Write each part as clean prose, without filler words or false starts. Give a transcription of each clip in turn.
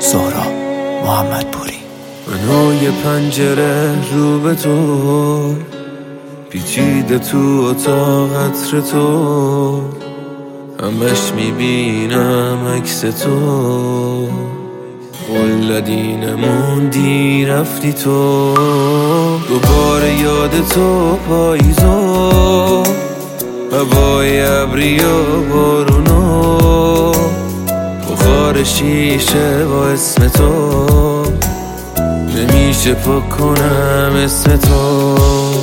زهرا محمدپوری. منو یه پنجره رو به تو پیچیده تو اتاق عطر تو، همش میبینم عکس تو. قلدی نموندی رفتی تو، دوباره یاد تو پاییزو، هوای ابری و بارونو، بخار شیشه با اسم تو، نمیشه پاک کنم اسم تو.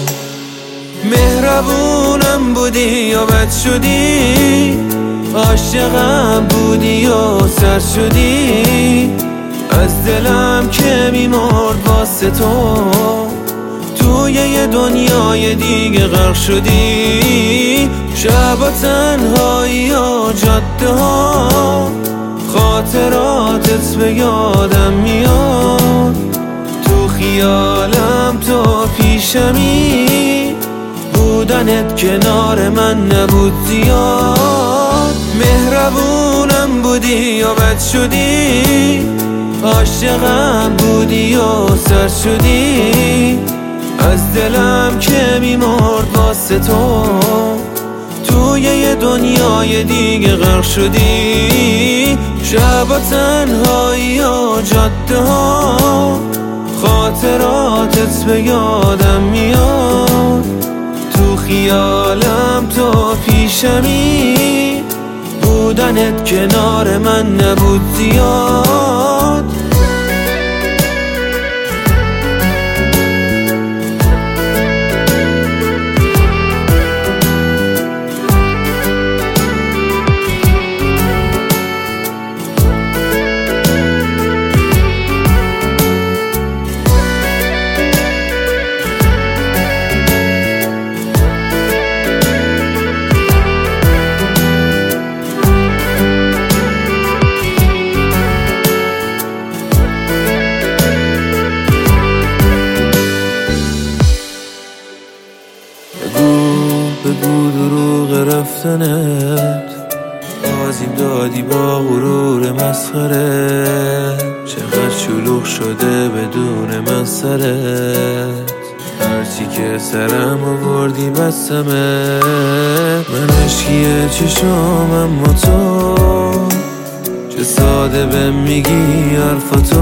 مهربونم بودی یا بد شدی، عاشقم بودی یا سر شدی، از دلم که میمرد واسه تو، توی یه دنیای دیگه غرق شدی. شب تنهایی و جاده ها، خاطراتت به یادم میاد، تو خیالم تو پیشمی، بودنت کنار من نبود زیاد. مهربونم بودی یا بد شدی، عاشقم بودی یا سر شدی، از دلم که میمرد واسه تو، توی یه دنیای دیگه غرق شدی. شب تنهایی و جاده ها، خاطراتت به یادم میاد، تو خیالم تو پیشمی، بودنت کنار من نبود زیاد. بگو دروغ رفتنت، آزیم دادی با غرور مسخره، چقدر شلوغ شده بدون من سرت، هرچی که سرم آوردی بستمت. من عشقیه چشام اما تو، چه ساده بهم میگی حرفاتو.